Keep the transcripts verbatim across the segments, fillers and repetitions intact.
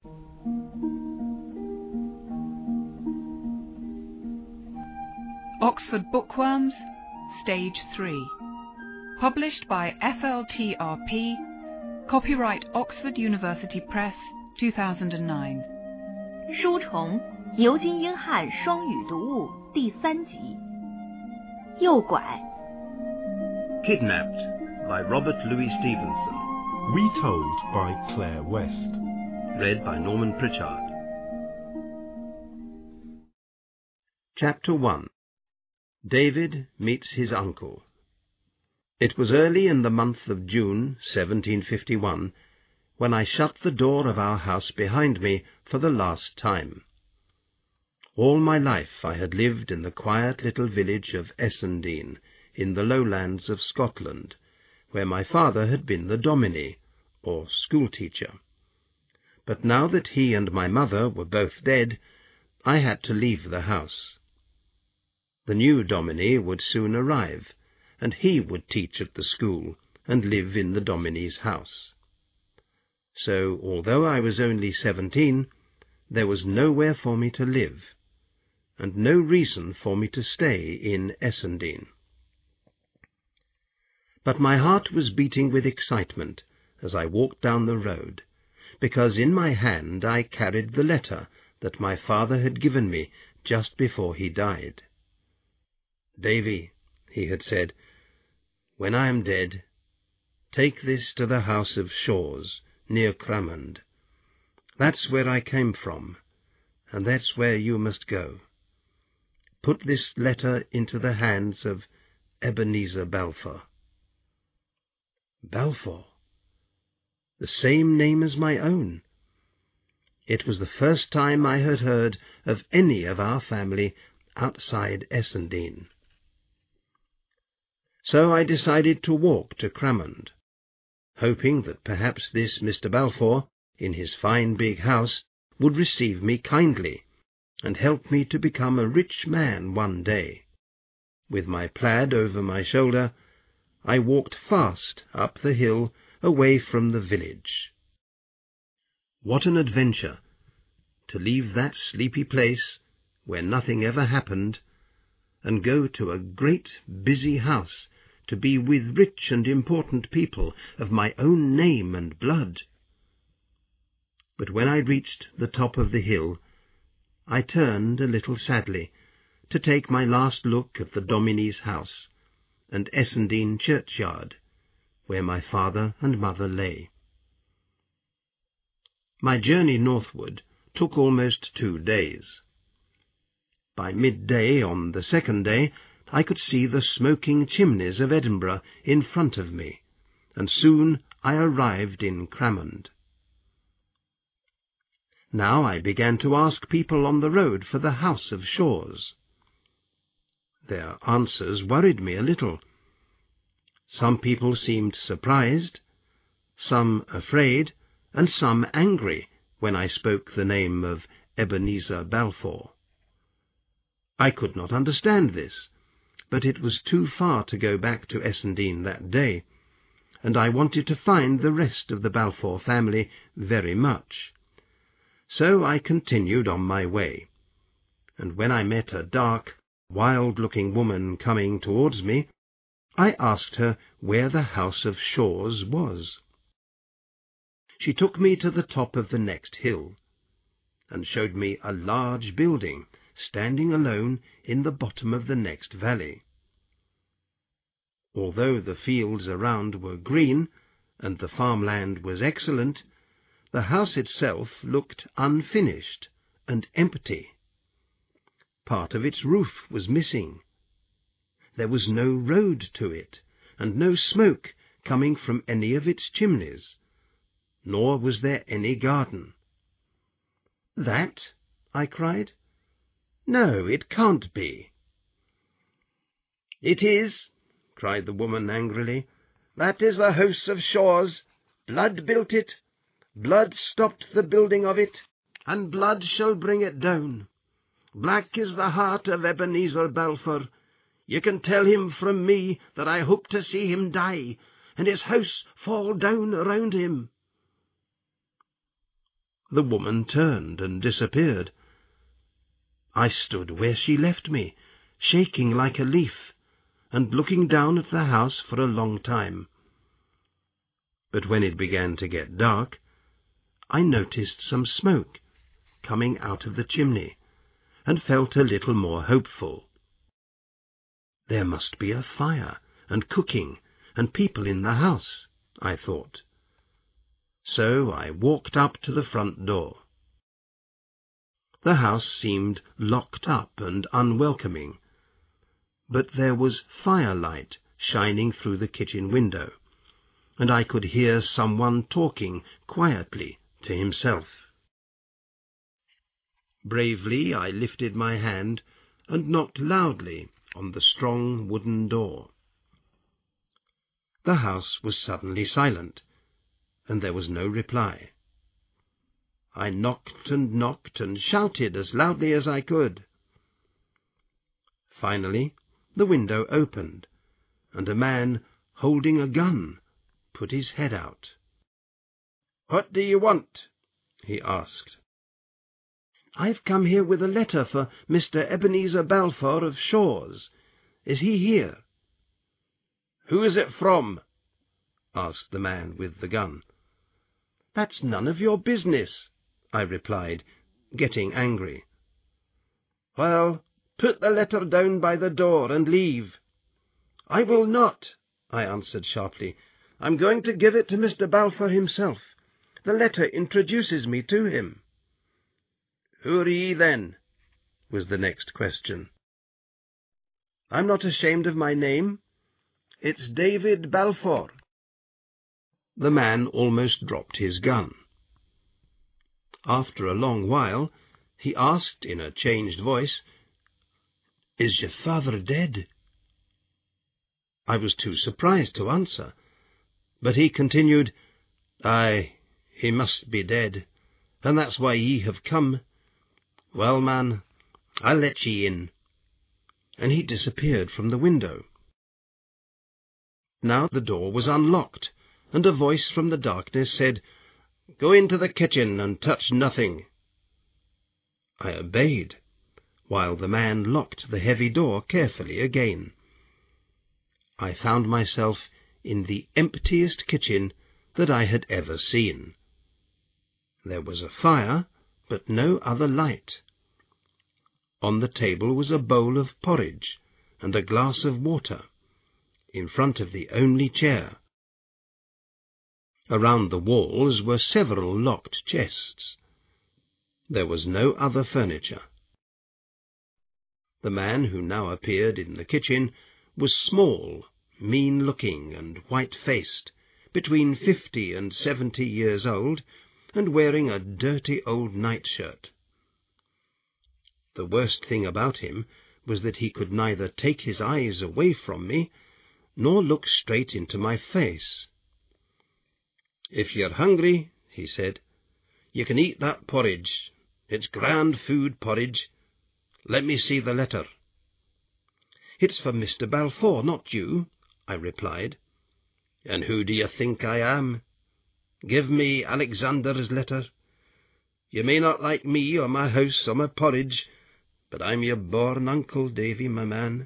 Oxford Bookworms, Stage three. Published by F L T R P, Copyright Oxford University Press, two thousand nine. 书虫牛津英汉双语读物第三集。诱拐。 Kidnapped by Robert Louis Stevenson. Retold by Claire West. Read by Norman Pritchard. Chapter one. David meets his uncle. It was early in the month of June, seventeen fifty-one, when I shut the door of our house behind me for the last time. All my life I had lived in the quiet little village of Essendine, in the lowlands of Scotland, where my father had been the dominie, or schoolteacher. But now that he and my mother were both dead, I had to leave the house. The new dominie would soon arrive, and he would teach at the school and live in the dominie's house. So, although I was only seventeen, there was nowhere for me to live, and no reason for me to stay in Essendine. But my heart was beating with excitement as I walked down the road, because in my hand I carried the letter that my father had given me just before he died. "Davy," he had said, "when I am dead, take this to the house of Shaws, near Cramond. That's where I came from, and that's where you must go. Put this letter into the hands of Ebenezer Balfour." Balfour? The same name as my own. It was the first time I had heard of any of our family outside Essendine. So I decided to walk to Cramond, hoping that perhaps this Mister Balfour, in his fine big house, would receive me kindly, and help me to become a rich man one day. With my plaid over my shoulder, I walked fast up the hill away from the village. What an adventure, to leave that sleepy place, where nothing ever happened, and go to a great busy house, to be with rich and important people of my own name and blood. But when I reached the top of the hill, I turned a little sadly to take my last look at the dominie's house and Essendine churchyard, where my father and mother lay. My journey northward took almost two days. By midday on the second day, I could see the smoking chimneys of Edinburgh in front of me, and soon I arrived in Cramond. Now I began to ask people on the road for the house of Shaws. Their answers worried me a little. Some people seemed surprised, some afraid, and some angry when I spoke the name of Ebenezer Balfour. I could not understand this, but it was too far to go back to Essendine that day, and I wanted to find the rest of the Balfour family very much. So I continued on my way, and when I met a dark, wild-looking woman coming towards me, I asked her where the house of Shaws was. She took me to the top of the next hill, and showed me a large building standing alone in the bottom of the next valley. Although the fields around were green, and the farmland was excellent, the house itself looked unfinished and empty. Part of its roof was missing. There was no road to it, and no smoke coming from any of its chimneys, nor was there any garden. "That?" I cried. "No, it can't be." "It is," cried the woman angrily. "That is the house of Shaws. Blood built it, blood stopped the building of it, and blood shall bring it down. Black is the heart of Ebenezer Balfour. You can tell him from me that I hope to see him die, and his house fall down around him." the woman turned and disappeared. I stood where she left me, shaking like a leaf, and looking down at the house for a long time. But when it began to get dark, I noticed some smoke coming out of the chimney, and felt a little more hopeful. There must be a fire, and cooking, and people in the house, I thought. So I walked up to the front door. The house seemed locked up and unwelcoming, but there was firelight shining through the kitchen window, and I could hear someone talking quietly to himself. Bravely I lifted my hand and knocked loudly on the strong wooden door. The house was suddenly silent, and there was no reply. I knocked and knocked and shouted as loudly as I could. Finally, the window opened, and a man holding a gun put his head out. "What do you want?" he asked. "I've come here with a letter for Mister Ebenezer Balfour of Shaw's. Is he here?" "Who is it from?" asked the man with the gun. "That's none of your business," I replied, getting angry. "Well, put the letter down by the door and leave." "I will not," I answered sharply. "I'm going to give it to Mister Balfour himself. The letter introduces me to him." "Who are ye, then?" was the next question. "I'm not ashamed of my name. It's David Balfour." The man almost dropped his gun. After a long while, he asked in a changed voice, "Is your father dead?" I was too surprised to answer, but he continued, "Aye, he must be dead, and that's why ye have come. Well, man, I'll let ye in." And he disappeared from the window. Now the door was unlocked, and a voice from the darkness said, "Go into the kitchen and touch nothing." I obeyed, while the man locked the heavy door carefully again. I found myself in the emptiest kitchen that I had ever seen. There was a fire, but no other light. On the table was a bowl of porridge and a glass of water, in front of the only chair. Around the walls were several locked chests. There was no other furniture. The man who now appeared in the kitchen was small, mean-looking, and white-faced, between fifty and seventy years old, and wearing a dirty old nightshirt. The worst thing about him was that he could neither take his eyes away from me, nor look straight into my face. "If you're hungry," he said, "you can eat that porridge. It's grand food, porridge. Let me see the letter." "It's for Mister Balfour, not you," I replied. "And who do you think I am? Give me Alexander's letter. You may not like me or my house or my porridge, but I'm your born uncle, Davy, my man."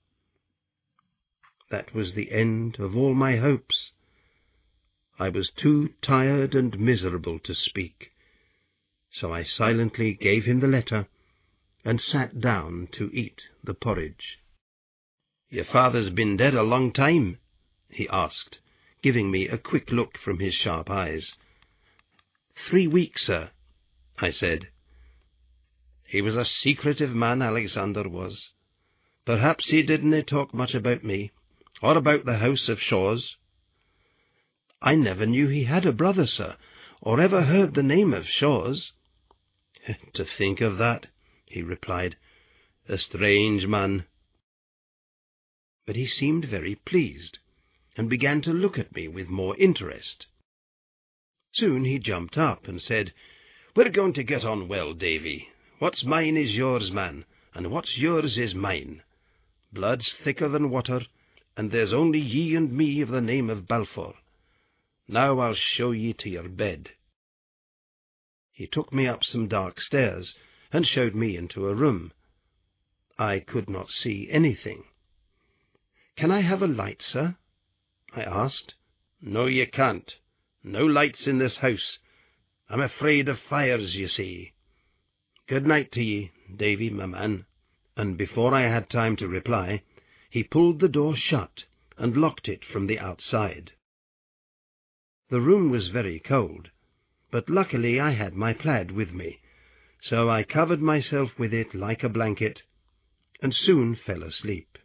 That was the end of all my hopes. I was too tired and miserable to speak, so I silently gave him the letter and sat down to eat the porridge. "Your father's been dead a long time?" he asked, giving me a quick look from his sharp eyes. "Three weeks, sir," I said. "He was a secretive man, Alexander was. Perhaps he didn't talk much about me, or about the House of Shaw's." "I never knew he had a brother, sir, or ever heard the name of Shaw's." "To think of that," he replied. "A strange man." But he seemed very pleased, and began to look at me with more interest. Soon he jumped up and said, "We're going to get on well, Davy. What's mine is yours, man, and what's yours is mine. Blood's thicker than water, and there's only ye and me of the name of Balfour. Now I'll show ye to your bed." He took me up some dark stairs and showed me into a room. I could not see anything. "Can I have a light, sir?" I asked. "No, you can't. No lights in this house. I'm afraid of fires, you see. Good night to ye, Davy, my man." And before I had time to reply, he pulled the door shut and locked it from the outside. The room was very cold, but luckily I had my plaid with me, so I covered myself with it like a blanket, and soon fell asleep.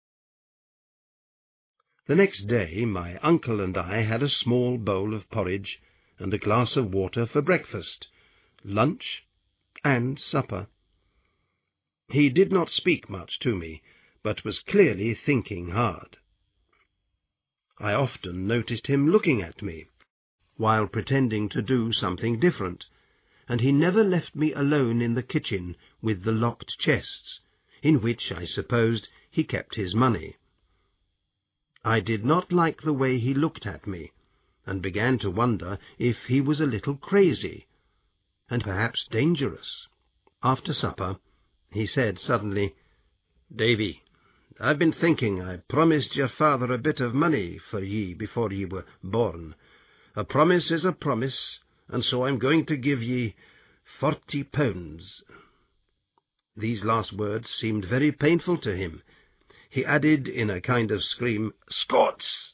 The next day my uncle and I had a small bowl of porridge and a glass of water for breakfast, lunch, and supper. He did not speak much to me, but was clearly thinking hard. I often noticed him looking at me, while pretending to do something different, and he never left me alone in the kitchen with the locked chests, in which, I supposed, he kept his money. I did not like the way he looked at me, and began to wonder if he was a little crazy, and perhaps dangerous. After supper, he said suddenly, "Davy, I've been thinking I promised your father a bit of money for ye before ye were born. A promise is a promise, and so I'm going to give ye forty pounds." These last words seemed very painful to him. He added in a kind of scream, "Scots!"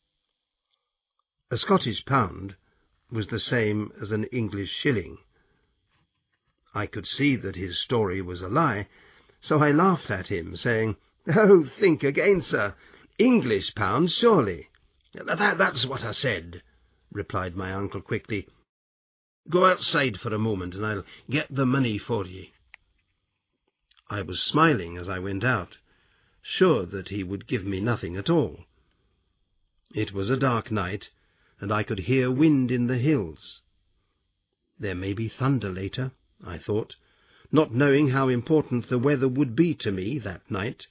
A Scottish pound was the same as an English shilling. I could see that his story was a lie, so I laughed at him, saying, "Oh, think again, sir. English pounds, surely." That, "That's what I said," replied my uncle quickly. "Go outside for a moment, and I'll get the money for ye." I was smiling as I went out, sure that he would give me nothing at all. It was a dark night, and I could hear wind in the hills. There may be thunder later, I thought, not knowing how important the weather would be to me that night.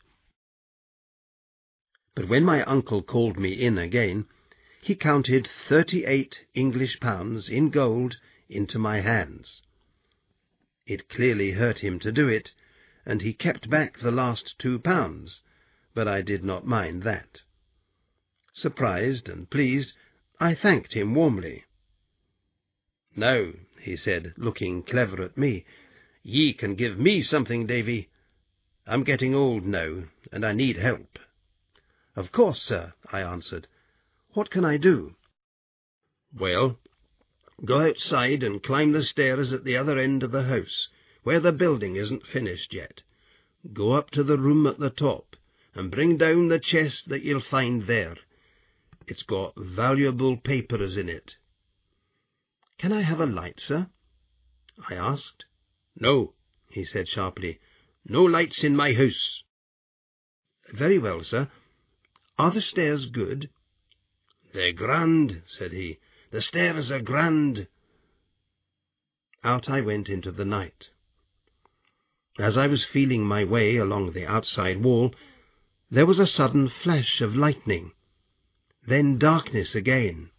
But when my uncle called me in again, he counted thirty-eight English pounds in gold into my hands. It clearly hurt him to do it, and he kept back the last two pounds, but I did not mind that. Surprised and pleased, I thanked him warmly. "Now," he said, looking clever at me, "ye can give me something, Davy. I'm getting old now, and I need help." "Of course, sir," I answered. "What can I do?" "Well, go outside and climb the stairs at the other end of the house, where the building isn't finished yet. Go up to the room at the top, and bring down the chest that you'll find there. It's got valuable papers in it." "Can I have a light, sir?" I asked. "No," he said sharply. "No lights in my house." "Very well, sir. Are the stairs good?" "They're grand," said he. "The stairs are grand." Out I went into the night. As I was feeling my way along the outside wall, there was a sudden flash of lightning, then darkness again.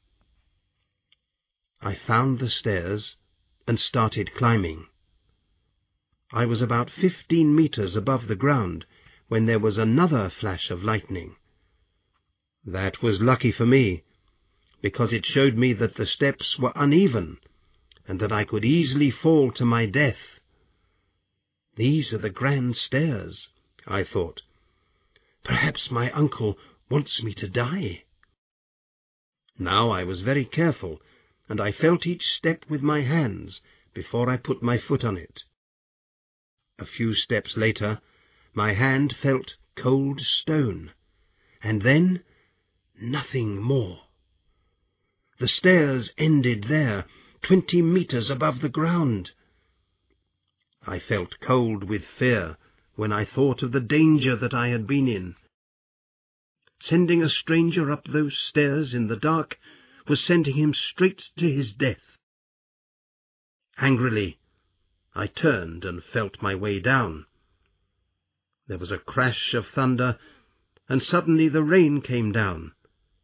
I found the stairs and started climbing. I was about fifteen meters above the ground when there was another flash of lightning. That was lucky for me, because it showed me that the steps were uneven and that I could easily fall to my death. These are the grand stairs, I thought. Perhaps my uncle wants me to die. Now I was very careful, and I felt each step with my hands before I put my foot on it. A few steps later, my hand felt cold stone, and then nothing more. The stairs ended there, twenty meters above the ground. I felt cold with fear when I thought of the danger that I had been in. Sending a stranger up those stairs in the dark was sending him straight to his death. Angrily, I turned and felt my way down. There was a crash of thunder, and suddenly the rain came down.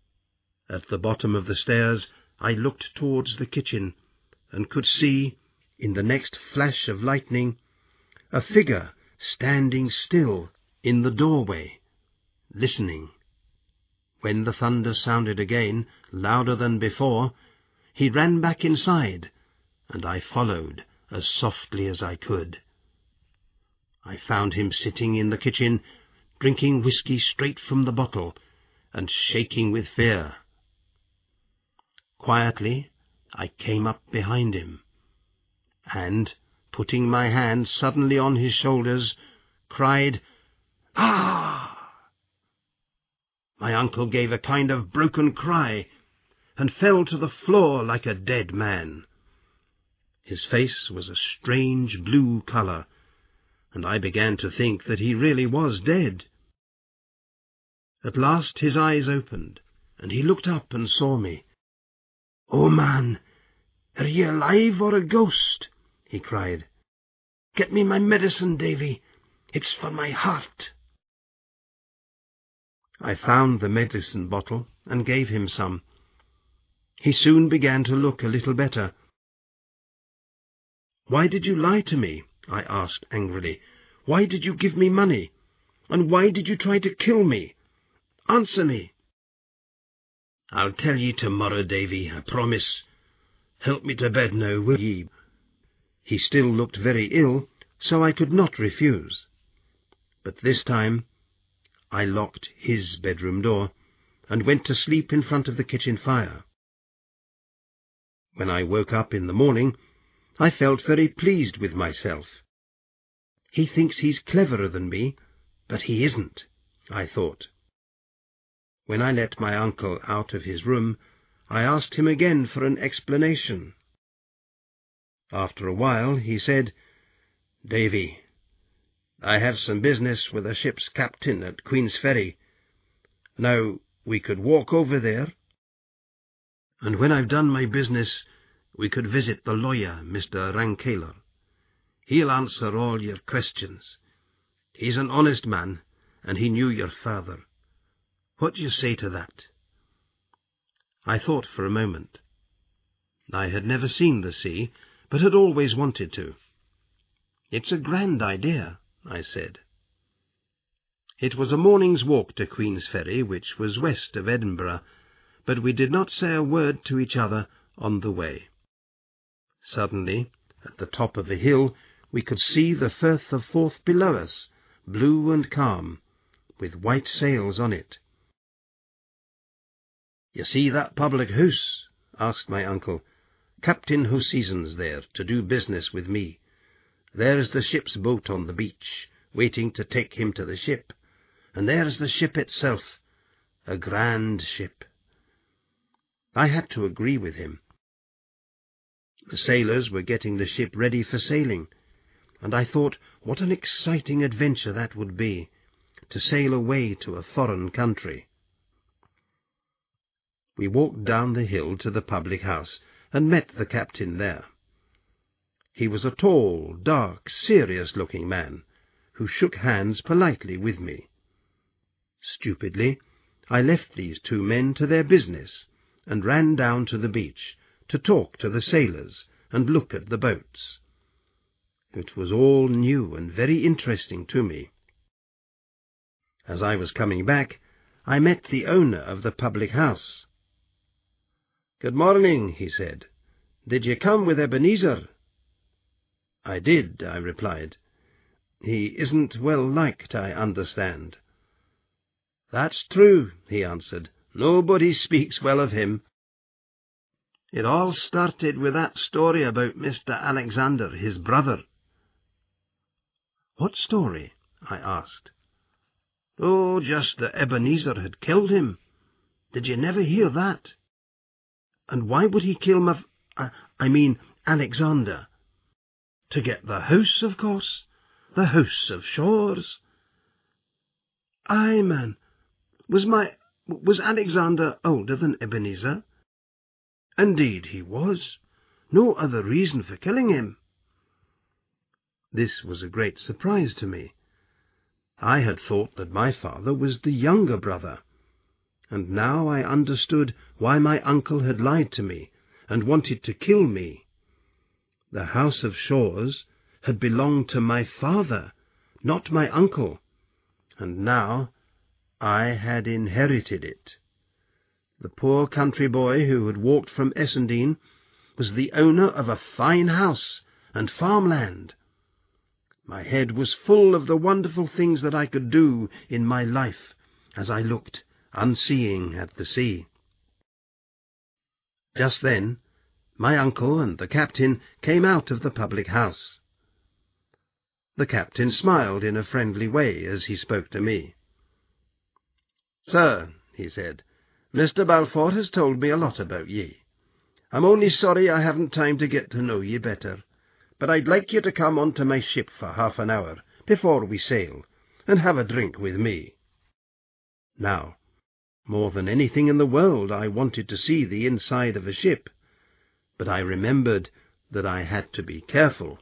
At the bottom of the stairs I looked towards the kitchen, and could see, in the next flash of lightning, a figure standing still in the doorway, listening. When the thunder sounded again, louder than before, he ran back inside, and I followed as softly as I could. I found him sitting in the kitchen, drinking whisky straight from the bottle, and shaking with fear. Quietly I came up behind him, and, putting my hand suddenly on his shoulders, cried, "Ah!" My uncle gave a kind of broken cry, and fell to the floor like a dead man. His face was a strange blue colour, and I began to think that he really was dead. At last his eyes opened, and he looked up and saw me. "Oh, man, are ye alive or a ghost?" he cried. "Get me my medicine, Davy. It's for my heart." I found the medicine bottle and gave him some. He soon began to look a little better. "Why did you lie to me?" I asked angrily. "Why did you give me money? And why did you try to kill me? Answer me." "I'll tell ye tomorrow, Davy, I promise. Help me to bed now, will ye?" He still looked very ill, so I could not refuse. But this time I locked his bedroom door, and went to sleep in front of the kitchen fire. When I woke up in the morning, I felt very pleased with myself. He thinks he's cleverer than me, but he isn't, I thought. When I let my uncle out of his room, I asked him again for an explanation. After a while he said, "Davy, I have some business with a ship's captain at Queen's Ferry. Now, we could walk over there, and when I've done my business, we could visit the lawyer, Mister Rankaler. He'll answer all your questions. He's an honest man, and he knew your father. What do you say to that?" I thought for a moment. I had never seen the sea, but had always wanted to. "It's a grand idea," I said. It was a morning's walk to Queen's Ferry, which was west of Edinburgh, but we did not say a word to each other on the way. Suddenly, at the top of a hill, we could see the Firth of Forth below us, blue and calm, with white sails on it. "You see that public house?" asked my uncle. "Captain Hoseason's there to do business with me. There's the ship's boat on the beach, waiting to take him to the ship, and there's the ship itself, a grand ship." I had to agree with him. The sailors were getting the ship ready for sailing, and I thought what an exciting adventure that would be, to sail away to a foreign country. We walked down the hill to the public house, and met the captain there. He was a tall, dark, serious-looking man, who shook hands politely with me. Stupidly, I left these two men to their business, and ran down to the beach to talk to the sailors and look at the boats. It was all new and very interesting to me. As I was coming back, I met the owner of the public house. "Good morning," he said. "Did you come with Ebenezer?" "I did," I replied. "He isn't well liked, I understand." "That's true," he answered. "Nobody speaks well of him. It all started with that story about Mister Alexander, his brother." "What story?" I asked. "Oh, just that Ebenezer had killed him. Did you never hear that?" "And why would he kill Mav... I, I mean Alexander?" "To get the house, of course. The House of Shores." "Aye, man. Was my... was Alexander older than Ebenezer?" "Indeed he was. No other reason for killing him." This was a great surprise to me. I had thought that my father was the younger brother, and now I understood why my uncle had lied to me and wanted to kill me. The House of Shaws had belonged to my father, not my uncle, and now I had inherited it. The poor country boy who had walked from Essendine was the owner of a fine house and farmland. My head was full of the wonderful things that I could do in my life as I looked, unseeing, at the sea. Just then my uncle and the captain came out of the public house. The captain smiled in a friendly way as he spoke to me. "Sir," he said, "Mister Balfour has told me a lot about ye. I'm only sorry I haven't time to get to know ye better, but I'd like you to come on to my ship for half an hour before we sail, and have a drink with me." Now, more than anything in the world I wanted to see the inside of a ship, but I remembered that I had to be careful.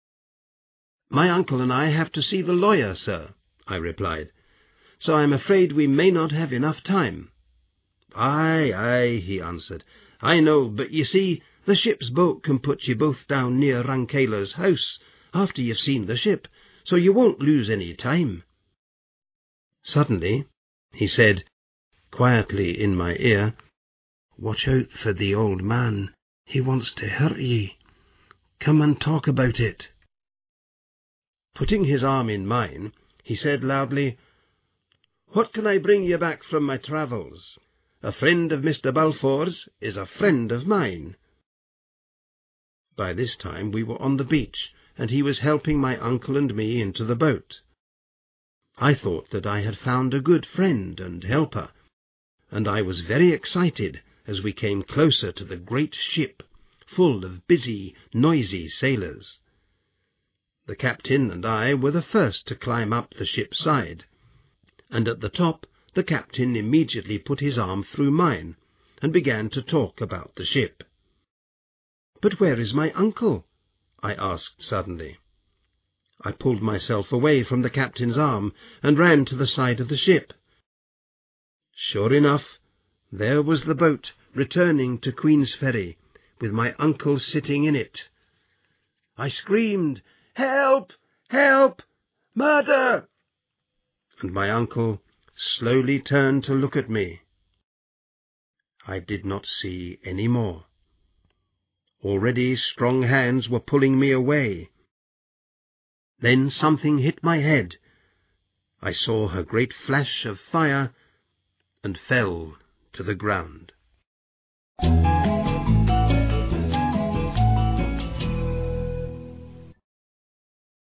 "My uncle and I have to see the lawyer, sir," I replied, "so I'm afraid we may not have enough time." "Aye, aye," he answered, "I know, but you see, the ship's boat can put you both down near Rankeillor's house after you've seen the ship, so you won't lose any time." Suddenly he said, quietly in my ear, "Watch out for the old man. He wants to hurt ye. Come and talk about it." Putting his arm in mine, he said loudly, "What can I bring you back from my travels? A friend of Mister Balfour's is a friend of mine." By this time we were on the beach, and he was helping my uncle and me into the boat. I thought that I had found a good friend and helper, and I was very excited as we came closer to the great ship, full of busy, noisy sailors. The captain and I were the first to climb up the ship's side, and at the top the captain immediately put his arm through mine and began to talk about the ship. "But where is my uncle?" I asked suddenly. I pulled myself away from the captain's arm and ran to the side of the ship. Sure enough, there was the boat returning to Queensferry, with my uncle sitting in it. I screamed, "Help! Help! Murder!" and my uncle slowly turned to look at me. I did not see any more. Already strong hands were pulling me away. Then something hit my head. I saw a great flash of fire and fell to the ground.